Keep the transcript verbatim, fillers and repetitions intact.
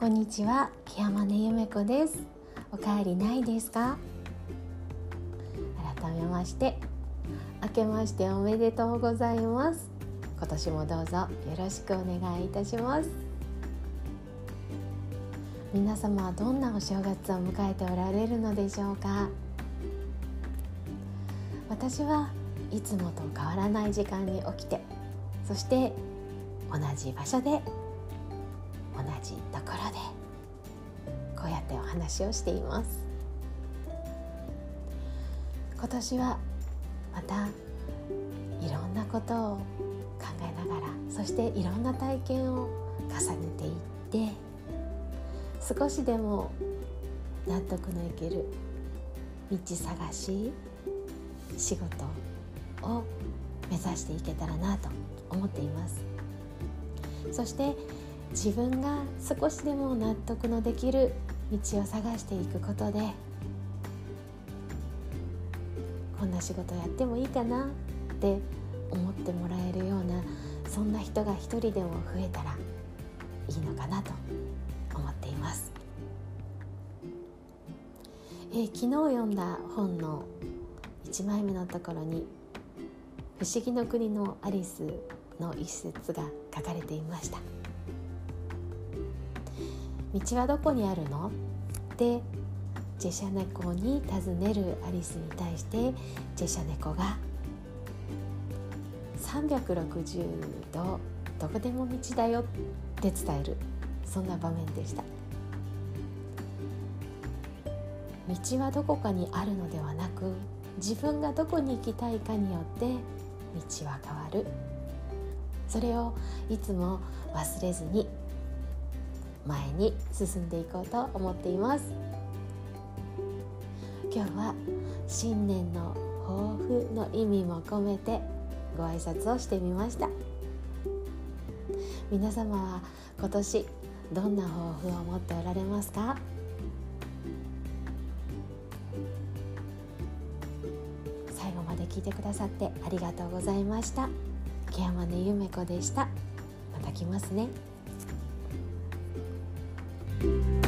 こんにちは、木山根ゆめ子です。おかえりないですか？改めまして明けましておめでとうございます。今年もどうぞよろしくお願いいたします。皆様はどんなお正月を迎えておられるのでしょうか？私はいつもと変わらない時間に起きて、そして同じ場所で同じところでこうやってお話をしています。今年はまたいろんなことを考えながら、そしていろんな体験を重ねていって、少しでも納得のいける道探し、仕事を目指していけたらなと思っています。そして自分が少しでも納得のできる道を探していくことで、こんな仕事やってもいいかなって思ってもらえるような、そんな人が一人でも増えたらいいのかなと思っています。えー、昨日読んだ本のいちまいめのところに、不思議の国のアリスの一節が書かれていました。道はどこにあるの？ってジェシャ猫に尋ねるアリスに対して、ジェシャ猫がさんびゃくろくじゅうどどこでも道だよって伝える、そんな場面でした。道はどこかにあるのではなく、自分がどこに行きたいかによって道は変わる。それをいつも忘れずに前に進んでいこうと思っています。今日は新年の抱負の意味も込めてご挨拶をしてみました。皆様は今年どんな抱負を持っておられますか？最後まで聞いてくださってありがとうございました。木山根ゆめ子でした。また来ますね。